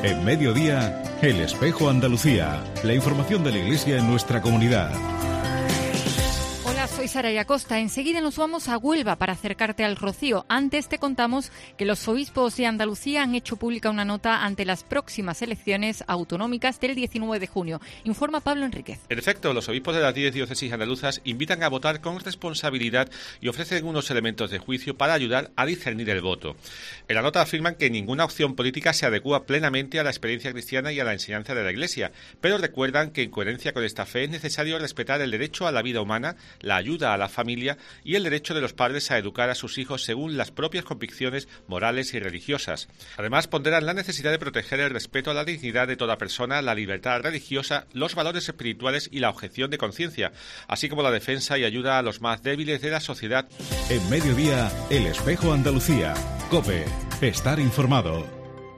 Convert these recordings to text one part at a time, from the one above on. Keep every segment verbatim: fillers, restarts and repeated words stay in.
En Mediodía, El Espejo Andalucía. La información de la Iglesia en nuestra comunidad. Hola, soy Saray Acosta. Enseguida nos vamos a Huelva para acercarte al Rocío. Antes te contamos que los obispos de Andalucía han hecho pública una nota ante las próximas elecciones autonómicas del diecinueve de junio. Informa Pablo Enríquez. En efecto, los obispos de las diez diócesis andaluzas invitan a votar con responsabilidad y ofrecen unos elementos de juicio para ayudar a discernir el voto. En la nota afirman que ninguna opción política se adecúa plenamente a la experiencia cristiana y a la enseñanza de la Iglesia, pero recuerdan que en coherencia con esta fe es necesario respetar el derecho a la vida humana, la ayuda a la familia y el derecho de los padres a educar a sus hijos según las propias convicciones morales y religiosas. Además, ponderan la necesidad de proteger el respeto a la dignidad de toda persona, la libertad religiosa, los valores espirituales y la objeción de conciencia, así como la defensa y ayuda a los más débiles de la sociedad. En Mediodía, El Espejo Andalucía. COPE. Estar informado.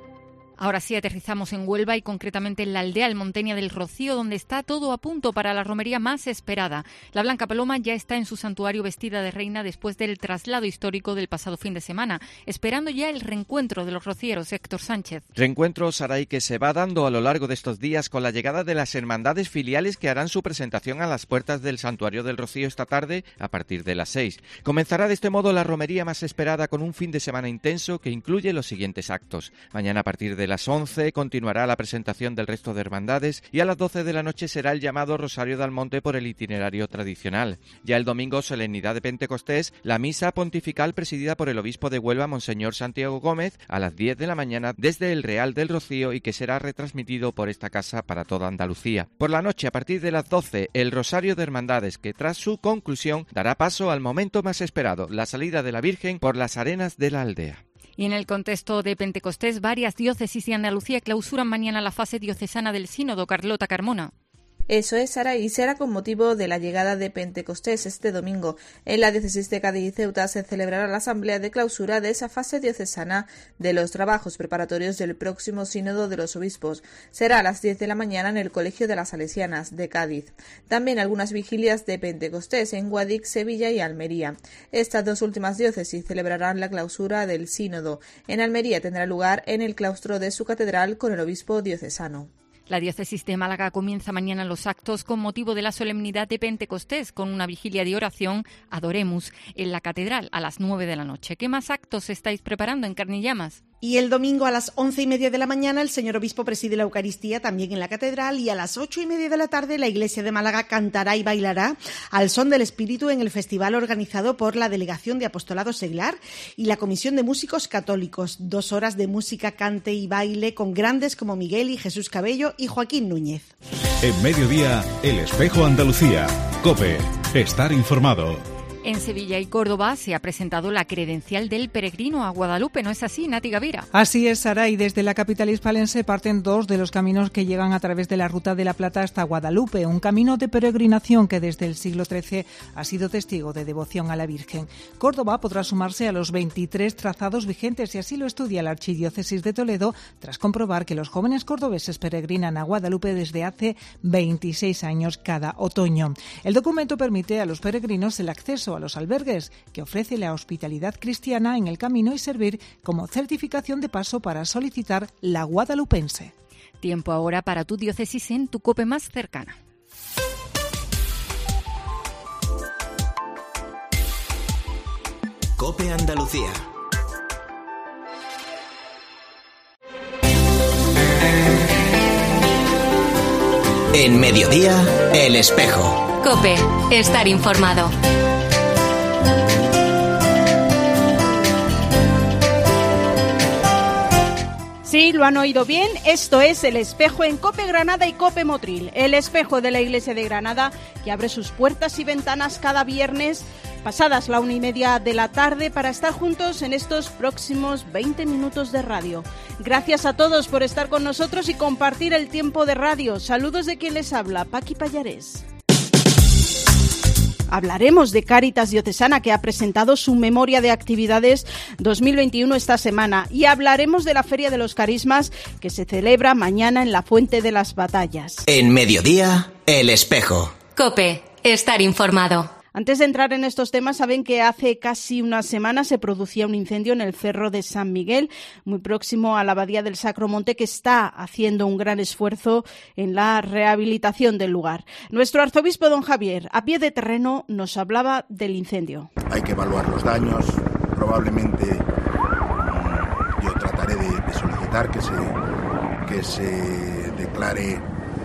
Ahora sí, aterrizamos en Huelva y concretamente en la aldea Almonteña del Rocío, donde está todo a punto para la romería más esperada. La Blanca Paloma ya está en su santuario vestida de reina después del traslado histórico del pasado fin de semana, esperando ya el reencuentro de los rocieros. Héctor Sánchez. Reencuentro, Saray, que se va dando a lo largo de estos días con la llegada de las hermandades filiales que harán su presentación a las puertas del santuario del Rocío esta tarde a partir de las seis. Comenzará de este modo la romería más esperada con un fin de semana intenso que incluye los siguientes actos. Mañana a partir de A las once continuará la presentación del resto de hermandades y a las doce de la noche será el llamado Rosario de Almonte por el itinerario tradicional. Ya el domingo, solemnidad de Pentecostés, la misa pontifical presidida por el obispo de Huelva, Monseñor Santiago Gómez, a las diez de la mañana desde el Real del Rocío y que será retransmitido por esta casa para toda Andalucía. Por la noche, a partir de las doce, el Rosario de Hermandades, que tras su conclusión dará paso al momento más esperado, la salida de la Virgen por las arenas de la aldea. Y en el contexto de Pentecostés, varias diócesis de Andalucía clausuran mañana la fase diocesana del Sínodo. Carlota Carmona. Eso es, Sara, y será con motivo de la llegada de Pentecostés este domingo. En la diócesis de Cádiz y Ceuta se celebrará la asamblea de clausura de esa fase diocesana de los trabajos preparatorios del próximo sínodo de los obispos. Será a las diez de la mañana en el Colegio de las Salesianas de Cádiz. También algunas vigilias de Pentecostés en Guadix, Sevilla y Almería. Estas dos últimas diócesis celebrarán la clausura del sínodo. En Almería tendrá lugar en el claustro de su catedral con el obispo diocesano. La diócesis de Málaga comienza mañana los actos con motivo de la solemnidad de Pentecostés con una vigilia de oración Adoremus en la catedral a las nueve de la noche. ¿Qué más actos estáis preparando en Carnillamas? Y el domingo a las once y media de la mañana el señor obispo preside la Eucaristía también en la catedral y a las ocho y media de la tarde la Iglesia de Málaga cantará y bailará al son del Espíritu en el festival organizado por la Delegación de Apostolado Seglar y la Comisión de Músicos Católicos. Dos horas de música, cante y baile con grandes como Miguel y Jesús Cabello y Joaquín Núñez. En Mediodía, El Espejo Andalucía. COPE. Estar informado. En Sevilla y Córdoba se ha presentado la credencial del peregrino a Guadalupe, ¿no es así, Nati Gavira? Así es, Sara, y desde la capital hispalense parten dos de los caminos que llegan a través de la Ruta de la Plata hasta Guadalupe, un camino de peregrinación que desde el siglo trece ha sido testigo de devoción a la Virgen. Córdoba podrá sumarse a los veintitrés trazados vigentes y así lo estudia la Archidiócesis de Toledo tras comprobar que los jóvenes cordobeses peregrinan a Guadalupe desde hace veintiséis años cada otoño. El documento permite a los peregrinos el acceso a los albergues que ofrece la hospitalidad cristiana en el camino y servir como certificación de paso para solicitar la guadalupense. Tiempo ahora para tu diócesis en tu COPE más cercana. COPE Andalucía. En Mediodía, El Espejo. COPE. Estar informado. Sí, lo han oído bien, esto es El Espejo en COPE Granada y COPE Motril, el espejo de la Iglesia de Granada que abre sus puertas y ventanas cada viernes pasadas la una y media de la tarde para estar juntos en estos próximos veinte minutos de radio. Gracias a todos por estar con nosotros y compartir el tiempo de radio. Saludos de quien les habla, Paqui Pallarés. Hablaremos de Cáritas Diocesana, que ha presentado su memoria de actividades dos mil veintiuno esta semana, y hablaremos de la Feria de los Carismas, que se celebra mañana en la Fuente de las Batallas. En Mediodía, El Espejo. COPE. Estar informado. Antes de entrar en estos temas, saben que hace casi una semana se producía un incendio en el Cerro de San Miguel, muy próximo a la Abadía del Sacro Monte, que está haciendo un gran esfuerzo en la rehabilitación del lugar. Nuestro arzobispo don Javier, a pie de terreno, nos hablaba del incendio. Hay que evaluar los daños. Probablemente mmm, yo trataré de, de solicitar que se, que se declare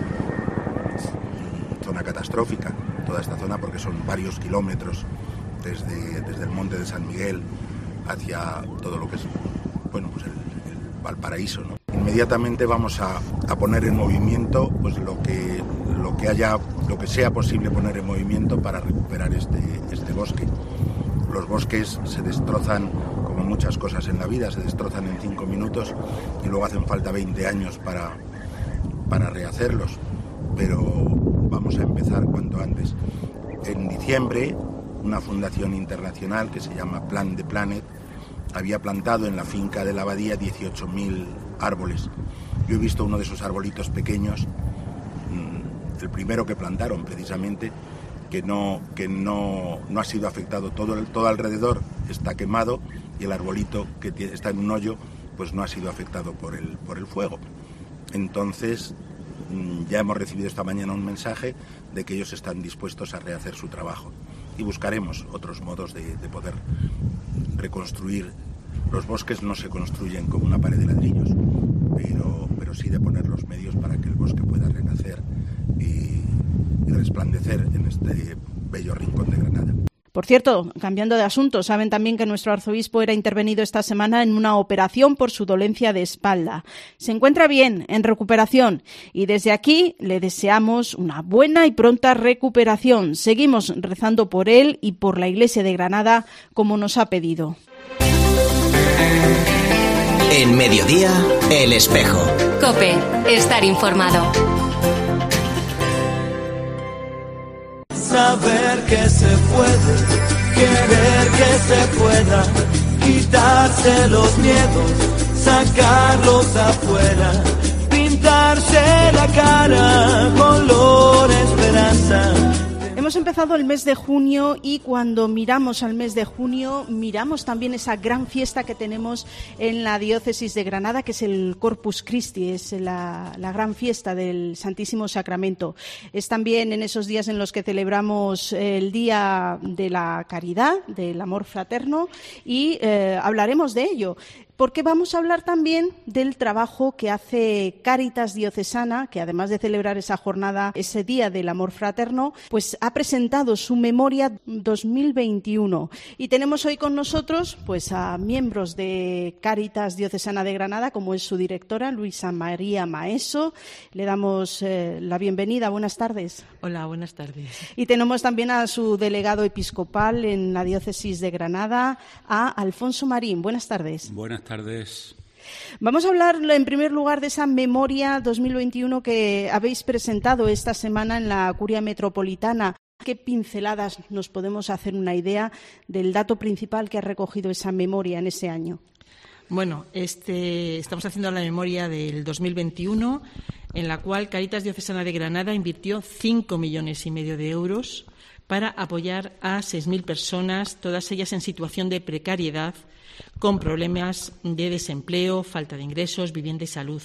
mmm, zona catastrófica toda esta zona, porque son varios kilómetros desde, desde el monte de San Miguel hacia todo lo que es, bueno, pues el, el Valparaíso, ¿no? Inmediatamente vamos a, a poner en movimiento pues lo que lo que haya, lo que sea posible poner en movimiento para recuperar este, este bosque. Los bosques se destrozan, como muchas cosas en la vida, se destrozan en cinco minutos y luego hacen falta veinte años para, para rehacerlos. Pero vamos a empezar cuanto antes. En diciembre, una fundación internacional que se llama Plant the Planet había plantado en la finca de la abadía dieciocho mil árboles. Yo he visto uno de esos arbolitos pequeños, el primero que plantaron precisamente, que no que no, no ha sido afectado. Todo, el, todo alrededor está quemado y el arbolito que tiene, está en un hoyo, pues no ha sido afectado por el, por el fuego. Entonces, ya hemos recibido esta mañana un mensaje de que ellos están dispuestos a rehacer su trabajo y buscaremos otros modos de, de poder reconstruir. Los bosques no se construyen con una pared de ladrillos, pero, pero sí de poner los medios para que el bosque pueda renacer y, y resplandecer en este bello rincón de Granada. Por cierto, cambiando de asunto, saben también que nuestro arzobispo era intervenido esta semana en una operación por su dolencia de espalda. Se encuentra bien, en recuperación, y desde aquí le deseamos una buena y pronta recuperación. Seguimos rezando por él y por la Iglesia de Granada, como nos ha pedido. En Mediodía, El Espejo. COPE, estar informado. Saber que se puede, querer que se pueda, quitarse los miedos, sacarlos afuera, pintarse la cara, color esperanza. Hemos empezado el mes de junio y cuando miramos al mes de junio miramos también esa gran fiesta que tenemos en la diócesis de Granada, que es el Corpus Christi, es la, la gran fiesta del Santísimo Sacramento. Es también en esos días en los que celebramos el Día de la Caridad, del amor fraterno, y eh, hablaremos de ello. Porque vamos a hablar también del trabajo que hace Cáritas Diocesana, que además de celebrar esa jornada, ese Día del Amor Fraterno, pues ha presentado su memoria dos mil veintiuno. Y tenemos hoy con nosotros pues a miembros de Cáritas Diocesana de Granada, como es su directora, Luisa María Maeso. Le damos eh, la bienvenida. Buenas tardes. Hola, buenas tardes. Y tenemos también a su delegado episcopal en la diócesis de Granada, a Alfonso Marín. Buenas tardes. Buenas tardes. tardes. Vamos a hablar en primer lugar de esa memoria dos mil veintiuno que habéis presentado esta semana en la Curia Metropolitana. ¿Qué pinceladas nos podemos hacer una idea del dato principal que ha recogido esa memoria en ese año? Bueno, este, estamos haciendo la memoria del dos mil veintiuno, en la cual Cáritas Diocesana de Granada invirtió cinco millones y medio de euros para apoyar a seis mil personas, todas ellas en situación de precariedad, con problemas de desempleo, falta de ingresos, vivienda y salud.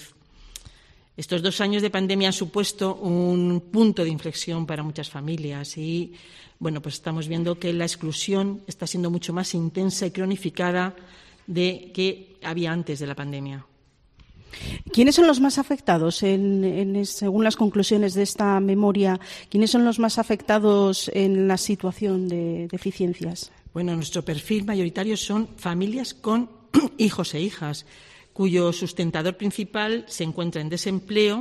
Estos dos años de pandemia han supuesto un punto de inflexión para muchas familias y, bueno, pues estamos viendo que la exclusión está siendo mucho más intensa y cronificada de que había antes de la pandemia. ¿Quiénes son los más afectados, en, en, según las conclusiones de esta memoria? ¿Quiénes son los más afectados en la situación de deficiencias? Bueno, nuestro perfil mayoritario son familias con hijos e hijas, cuyo sustentador principal se encuentra en desempleo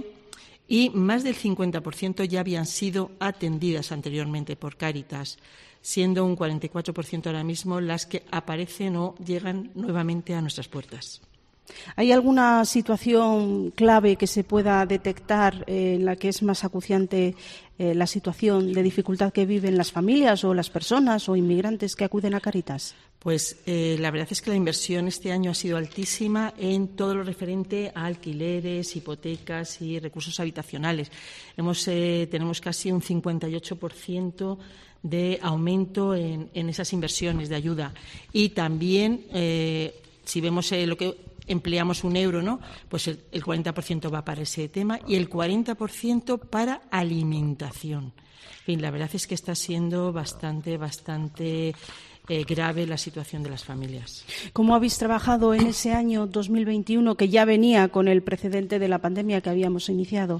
y más del cincuenta por ciento ya habían sido atendidas anteriormente por Cáritas, siendo un cuarenta y cuatro por ciento ahora mismo las que aparecen o llegan nuevamente a nuestras puertas. ¿Hay alguna situación clave que se pueda detectar eh, en la que es más acuciante eh, la situación de dificultad que viven las familias o las personas o inmigrantes que acuden a Cáritas? Pues eh, la verdad es que la inversión este año ha sido altísima en todo lo referente a alquileres, hipotecas y recursos habitacionales. Hemos, eh, tenemos casi un cincuenta y ocho por ciento de aumento en, en esas inversiones de ayuda. Y también, eh, si vemos eh, lo que empleamos un euro, ¿no? Pues el, el cuarenta por ciento va para ese tema y el cuarenta por ciento para alimentación. En fin, la verdad es que está siendo bastante, bastante eh, grave la situación de las familias. ¿Cómo habéis trabajado en ese año dos mil veintiuno que ya venía con el precedente de la pandemia que habíamos iniciado?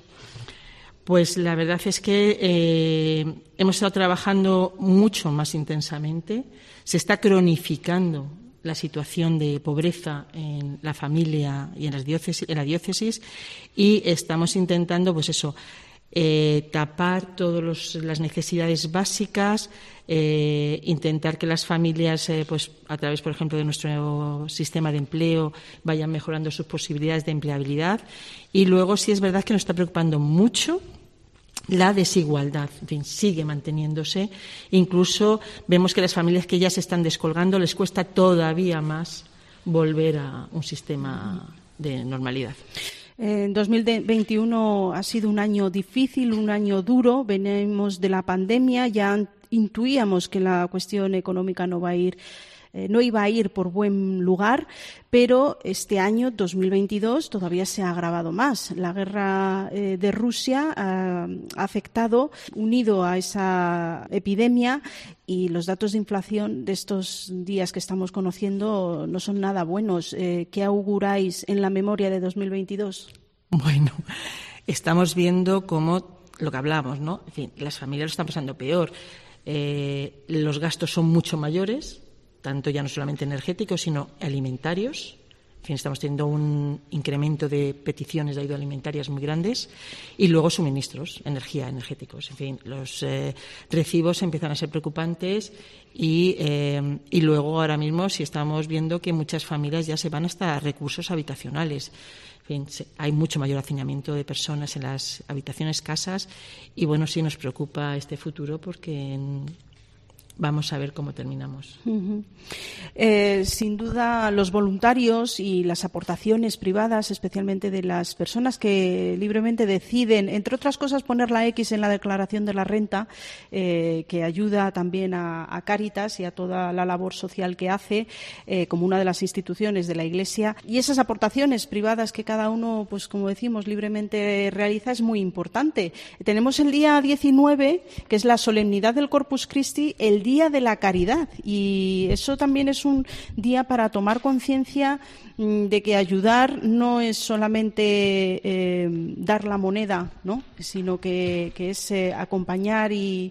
Pues la verdad es que eh, hemos estado trabajando mucho más intensamente. Se está cronificando la situación de pobreza en la familia y en, las diócesis, en la diócesis y estamos intentando, pues eso, eh, tapar todas las necesidades básicas, eh, intentar que las familias, eh, pues a través, por ejemplo, de nuestro sistema de empleo, vayan mejorando sus posibilidades de empleabilidad. Y luego sí es verdad que nos está preocupando mucho la desigualdad, en fin, sigue manteniéndose. Incluso vemos que las familias que ya se están descolgando les cuesta todavía más volver a un sistema de normalidad. En dos mil veintiuno ha sido un año difícil, un año duro. Venimos de la pandemia, ya intuíamos que la cuestión económica no va a ir Eh, no iba a ir por buen lugar, pero este año, dos mil veintidós, todavía se ha agravado más. La guerra eh, de Rusia ha, ha afectado, unido a esa epidemia, y los datos de inflación de estos días que estamos conociendo no son nada buenos. Eh, ¿Qué auguráis en la memoria de dos mil veintidós? Bueno, estamos viendo cómo, lo que hablamos, ¿no? En fin, las familias lo están pasando peor. Eh, los gastos son mucho mayores, tanto ya no solamente energéticos, sino alimentarios. En fin, estamos teniendo un incremento de peticiones de ayuda alimentarias muy grandes y luego suministros, energía, energéticos. En fin, los eh, recibos empiezan a ser preocupantes y, eh, y luego ahora mismo sí estamos viendo que muchas familias ya se van hasta recursos habitacionales. En fin, se, hay mucho mayor hacinamiento de personas en las habitaciones, casas, y bueno, sí nos preocupa este futuro porque en, vamos a ver cómo terminamos. Uh-huh. Eh, sin duda, los voluntarios y las aportaciones privadas, especialmente de las personas que libremente deciden, entre otras cosas, poner la X en la declaración de la renta, eh, que ayuda también a, a Cáritas y a toda la labor social que hace, eh, como una de las instituciones de la Iglesia. Y esas aportaciones privadas que cada uno, pues como decimos, libremente realiza, es muy importante. Tenemos el día diecinueve, que es la solemnidad del Corpus Christi, el Día de la Caridad, y eso también es un día para tomar conciencia de que ayudar no es solamente eh, dar la moneda, ¿no? Sino que, que es eh, acompañar y,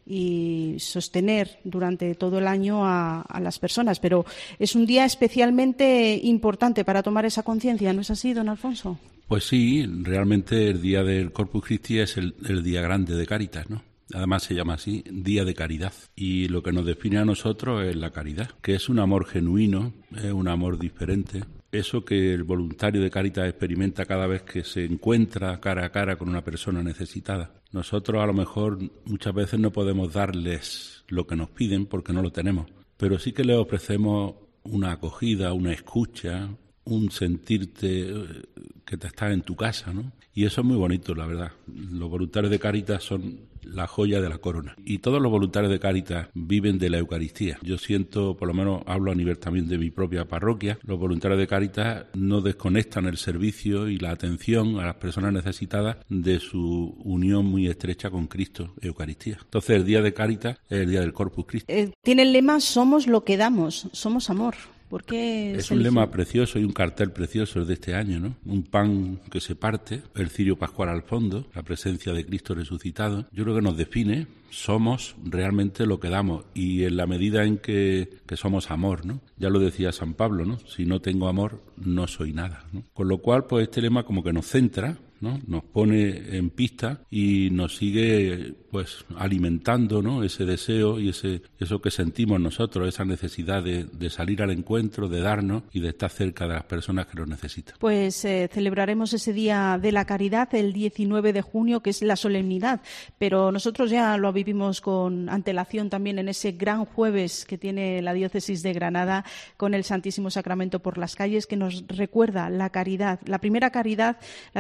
y sostener durante todo el año a, a las personas. Pero es un día especialmente importante para tomar esa conciencia, ¿no es así, don Alfonso? Pues sí, realmente el Día del Corpus Christi es el, el día grande de Cáritas, ¿no? Además se llama así, Día de Caridad. Y lo que nos define a nosotros es la caridad, que es un amor genuino, es un amor diferente. Eso que el voluntario de Cáritas experimenta cada vez que se encuentra cara a cara con una persona necesitada. Nosotros a lo mejor muchas veces no podemos darles lo que nos piden porque no lo tenemos, pero sí que les ofrecemos una acogida, una escucha, un sentirte que te estás en tu casa, ¿no? Y eso es muy bonito, la verdad. Los voluntarios de Cáritas son la joya de la corona. Y todos los voluntarios de Cáritas viven de la Eucaristía. Yo siento, por lo menos hablo a nivel también de mi propia parroquia, los voluntarios de Cáritas no desconectan el servicio y la atención a las personas necesitadas de su unión muy estrecha con Cristo, Eucaristía. Entonces el Día de Cáritas es el Día del Corpus Christi. Eh, tiene el lema "Somos lo que damos", somos amor. ¿Por qué es un lema precioso y un cartel precioso de este año, ¿no? Un pan que se parte, el cirio pascual al fondo, la presencia de Cristo resucitado. Yo creo que nos define, somos realmente lo que damos y en la medida en que, que somos amor, ¿no? Ya lo decía San Pablo, ¿no? Si no tengo amor, no soy nada, ¿no? Con lo cual, pues este lema como que nos centra, ¿no? Nos pone en pista y nos sigue pues alimentando, ¿no? Ese deseo y ese eso que sentimos nosotros, esa necesidad de, de salir al encuentro, de darnos y de estar cerca de las personas que lo necesitan. Pues eh, celebraremos ese Día de la Caridad el diecinueve de junio, que es la solemnidad, pero nosotros ya lo vivimos con antelación también en ese gran jueves que tiene la Diócesis de Granada con el Santísimo Sacramento por las calles, que nos recuerda la caridad, la primera caridad, la del Señor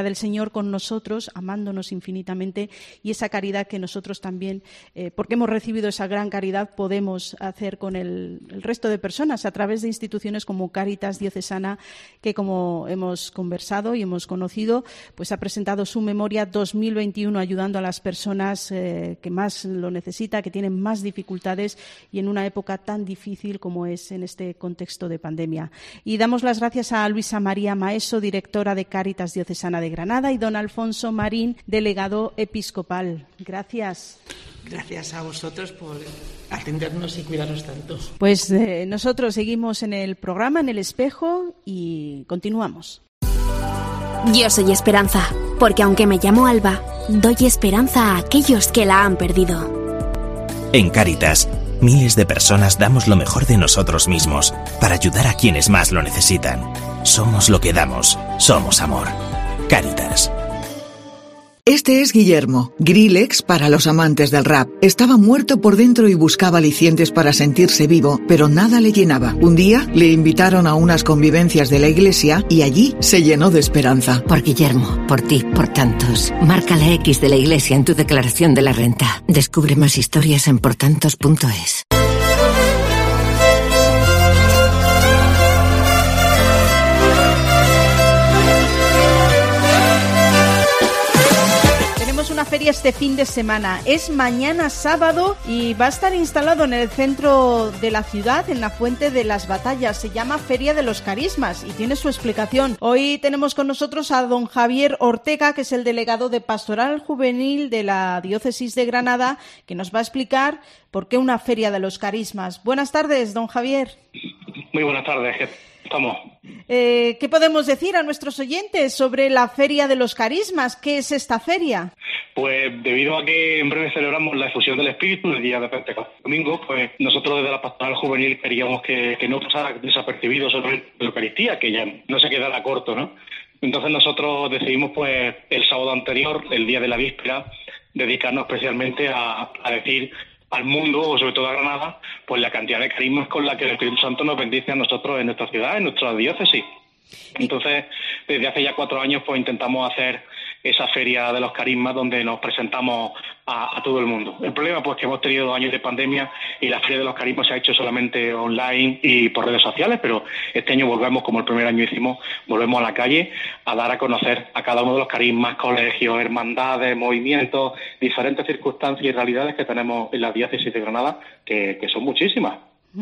Señor con nosotros, amándonos infinitamente, y esa caridad que nosotros también, eh, porque hemos recibido esa gran caridad, podemos hacer con el, el resto de personas a través de instituciones como Cáritas Diocesana, que como hemos conversado y hemos conocido, pues ha presentado su memoria dos mil veintiuno ayudando a las personas eh, que más lo necesitan, que tienen más dificultades y en una época tan difícil como es en este contexto de pandemia. Y damos las gracias a Luisa María Maeso, directora de Cáritas Diocesana de Granada, y don Alfonso Marín, delegado episcopal. Gracias. Gracias a vosotros por atendernos y cuidarnos tanto. Pues eh, nosotros seguimos en el programa, en El Espejo, y continuamos. Yo soy Esperanza, porque aunque me llamo Alba, doy esperanza a aquellos que la han perdido. En Cáritas, miles de personas damos lo mejor de nosotros mismos para ayudar a quienes más lo necesitan. Somos lo que damos, somos amor. Cáritas. Este es Guillermo, Grillex para los amantes del rap. Estaba muerto por dentro y buscaba alicientes para sentirse vivo, pero nada le llenaba. Un día le invitaron a unas convivencias de la iglesia y allí se llenó de esperanza. Por Guillermo, por ti, por tantos. Marca la X de la iglesia en tu declaración de la renta. Descubre más historias en portantos punto es. Una feria este fin de semana. Es mañana sábado y va a estar instalado en el centro de la ciudad, en la Fuente de las Batallas. Se llama Feria de los Carismas y tiene su explicación. Hoy tenemos con nosotros a don Javier Ortega, que es el delegado de Pastoral Juvenil de la Diócesis de Granada, que nos va a explicar por qué una Feria de los Carismas. Buenas tardes, don Javier. Muy buenas tardes. Estamos. Eh, ¿Qué podemos decir a nuestros oyentes sobre la Feria de los Carismas? ¿Qué es esta feria? Pues debido a que en breve celebramos la efusión del Espíritu, el día de Pentecostés domingo, pues nosotros desde la Pastoral Juvenil queríamos que, que no pasara desapercibido sobre la Eucaristía, que ya no se quedara corto, ¿no? Entonces nosotros decidimos, pues, el sábado anterior, el día de la víspera, dedicarnos especialmente a, a decir al mundo, o sobre todo a Granada, pues la cantidad de carismas con la que el Espíritu Santo nos bendice a nosotros en nuestra ciudad, en nuestra diócesis. Entonces, desde hace ya cuatro años, pues intentamos hacer esa feria de los carismas donde nos presentamos a, a todo el mundo. El problema, pues, que hemos tenido dos años de pandemia y la feria de los carismas se ha hecho solamente online y por redes sociales, pero este año volvemos, como el primer año hicimos, volvemos a la calle a dar a conocer a cada uno de los carismas, colegios, hermandades, movimientos, diferentes circunstancias y realidades que tenemos en la diócesis de Granada, que, que son muchísimas.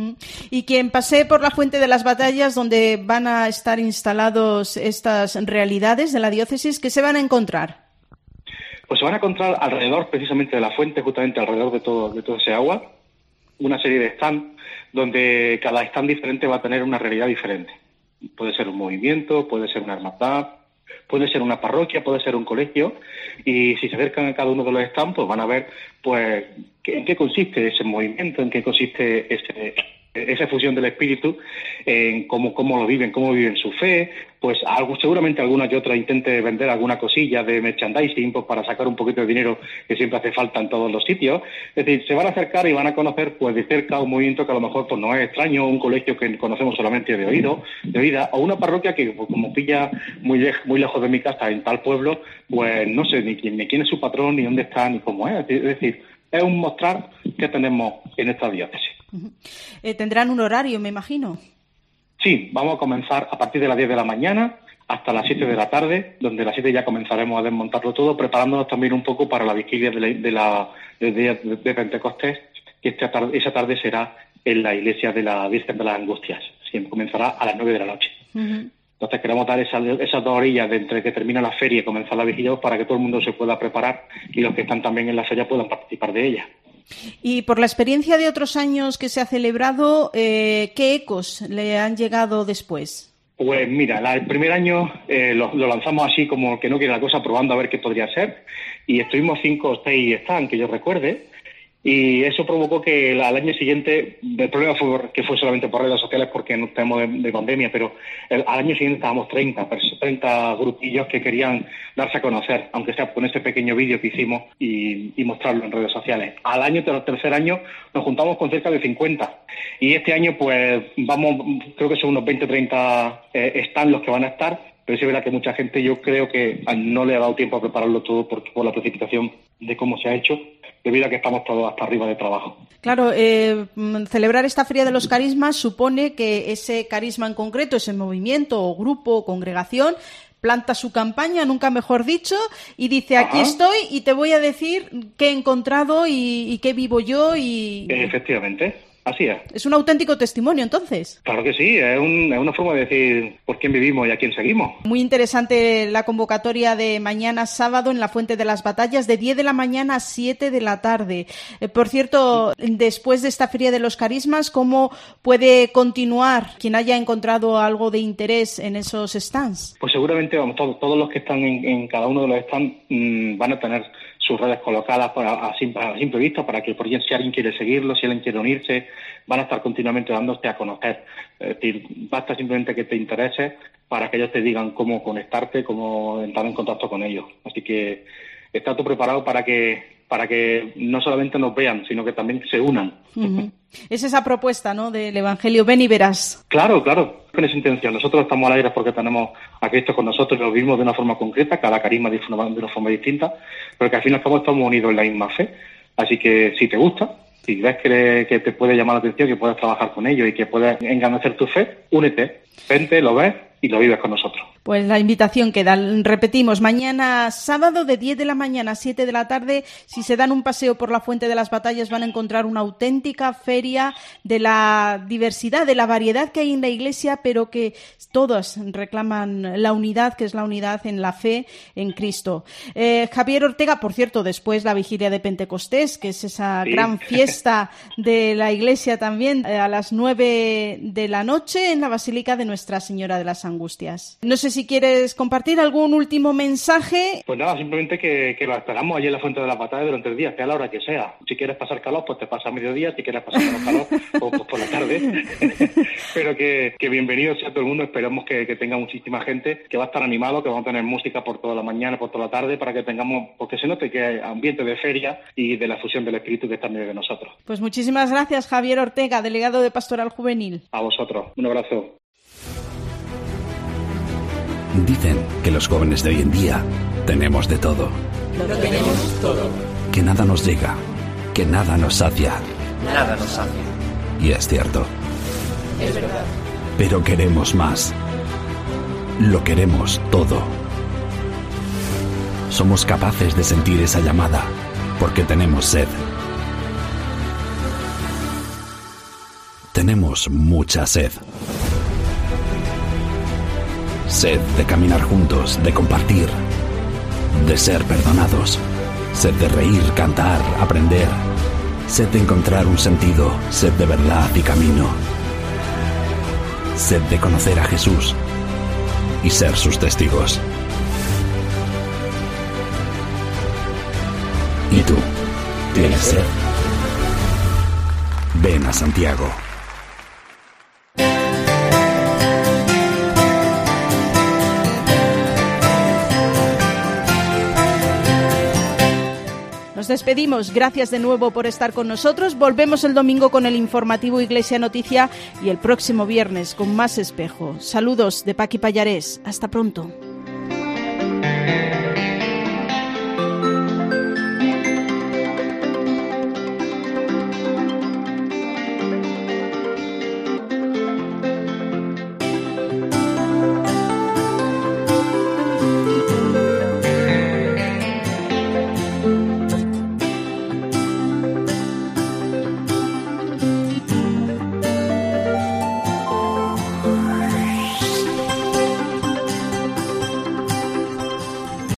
Y quien pase por la Fuente de las Batallas, donde van a estar instalados estas realidades de la diócesis, ¿qué se van a encontrar? Pues se van a encontrar alrededor precisamente de la fuente, justamente alrededor de todo, de todo ese agua, una serie de stands donde cada stand diferente va a tener una realidad diferente. Puede ser un movimiento, puede ser una hermandad, puede ser una parroquia, puede ser un colegio, y si se acercan a cada uno de los stands, pues van a ver pues en qué consiste ese movimiento, en qué consiste ese, esa fusión del espíritu, en cómo, cómo lo viven, cómo viven su fe. Pues algo, seguramente alguna que otra intente vender alguna cosilla de merchandising, pues para sacar un poquito de dinero que siempre hace falta en todos los sitios. Es decir, se van a acercar y van a conocer pues de cerca un movimiento que a lo mejor pues no es extraño, un colegio que conocemos solamente de oído, de oída, o una parroquia que pues, como pilla muy, lej- muy lejos de mi casa en tal pueblo, pues no sé ni quién, ni quién es su patrón, ni dónde está, ni cómo es. Es decir, es un mostrar que tenemos en esta diócesis. Uh-huh. Eh, ¿Tendrán un horario, me imagino? Sí, vamos a comenzar a partir de las diez de la mañana hasta las siete de la tarde, donde a las siete ya comenzaremos a desmontarlo todo, preparándonos también un poco para la vigilia de la, de la, del día de Pentecostés, que esta tarde, esa tarde será en la iglesia de la Virgen de las Angustias. Sí, comenzará a las nueve de la noche. Uh-huh. Entonces queremos dar esa, esas dos orillas de entre que termina la feria y comenzar la vigilia para que todo el mundo se pueda preparar y los que están también en la feria puedan participar de ella. Y por la experiencia de otros años que se ha celebrado, eh, ¿qué ecos le han llegado después? Pues mira, la, el primer año eh, lo, lo lanzamos así como que no quiere la cosa, probando a ver qué podría ser, y estuvimos cinco o seis stands, que yo recuerde, y eso provocó que el, al año siguiente, el problema fue que fue solamente por redes sociales porque no tenemos de, de pandemia, pero el, al año siguiente estábamos treinta, treinta grupillos que querían darse a conocer, aunque sea con ese pequeño vídeo que hicimos y, y mostrarlo en redes sociales. Al año, el tercer año, nos juntamos con cerca de cincuenta, y este año pues vamos, creo que son unos veinte o treinta eh, stands los que van a estar, pero sí es verdad que mucha gente, yo creo que no le ha dado tiempo a prepararlo todo por, por la precipitación de cómo se ha hecho, debido a que estamos todos hasta arriba de trabajo. Claro, eh, celebrar esta Feria de los Carismas supone que ese carisma en concreto, ese movimiento o grupo o congregación, planta su campaña, nunca mejor dicho, y dice, aquí Ajá. estoy y te voy a decir qué he encontrado y, y qué vivo yo. y Efectivamente. Así es. Es un auténtico testimonio, entonces. Claro que sí, es, un, es una forma de decir por quién vivimos y a quién seguimos. Muy interesante la convocatoria de mañana sábado en la Fuente de las Batallas, de diez de la mañana a siete de la tarde. Eh, por cierto, después de esta Feria de los Carismas, ¿cómo puede continuar quien haya encontrado algo de interés en esos stands? Pues seguramente vamos, todos, todos los que están en, en cada uno de los stands mmm, van a tener sus redes colocadas para, a, simple, a simple vista para que por ejemplo, si alguien quiere seguirlo, si alguien quiere unirse, van a estar continuamente dándote a conocer. Es decir, basta simplemente que te interese para que ellos te digan cómo conectarte, cómo entrar en contacto con ellos. Así que está todo preparado para que para que no solamente nos vean, sino que también se unan. Uh-huh. Es esa propuesta, ¿no?, del Evangelio, ven y verás. Claro, claro, con esa intención. Nosotros estamos alegres porque tenemos a Cristo con nosotros y lo vivimos de una forma concreta, cada carisma de una, de una forma distinta, pero que al fin y al cabo estamos unidos en la misma fe. Así que si te gusta, si ves que, que te puede llamar la atención, que puedes trabajar con ellos y que puedes engrandecer tu fe, únete, vente, lo ves y lo vives con nosotros. Pues la invitación queda. Repetimos, mañana sábado de diez de la mañana a siete de la tarde, si se dan un paseo por la Fuente de las Batallas van a encontrar una auténtica feria de la diversidad, de la variedad que hay en la Iglesia, pero que todos reclaman la unidad, que es la unidad en la fe en Cristo. Eh, Javier Ortega, por cierto, después la vigilia de Pentecostés, que es esa sí. gran fiesta de la Iglesia también, eh, a las nueve de la noche en la Basílica de Nuestra Señora de las Angustias. No sé si quieres compartir algún último mensaje. Pues nada, simplemente que, que lo esperamos allí en la Fuente de las Batallas durante el día, sea la hora que sea. Si quieres pasar calor, pues te pasa a mediodía. Si quieres pasar menos calor, pues, pues por la tarde. Pero que, que bienvenido sea todo el mundo. Esperamos que, que tenga muchísima gente, que va a estar animado, que vamos a tener música por toda la mañana, por toda la tarde, para que tengamos, porque se note que hay ambiente de feria y de la fusión del Espíritu que está en medio de nosotros. Pues muchísimas gracias, Javier Ortega, delegado de Pastoral Juvenil. A vosotros. Un abrazo. Dicen que los jóvenes de hoy en día tenemos de todo. Lo tenemos todo. Que nada nos llega, que nada nos sacia. Nada nos sacia. Y es cierto. Es verdad. Pero queremos más. Lo queremos todo. Somos capaces de sentir esa llamada porque tenemos sed. Tenemos mucha sed. Sed de caminar juntos, de compartir, de ser perdonados. Sed de reír, cantar, aprender. Sed de encontrar un sentido, sed de verdad y camino. Sed de conocer a Jesús y ser sus testigos. ¿Y tú? ¿Tienes sed? Ven a Santiago. Nos despedimos, gracias de nuevo por estar con nosotros. Volvemos el domingo con el informativo Iglesia Noticia y el próximo viernes con más Espejo. Saludos de Paqui Pallarés. Hasta pronto.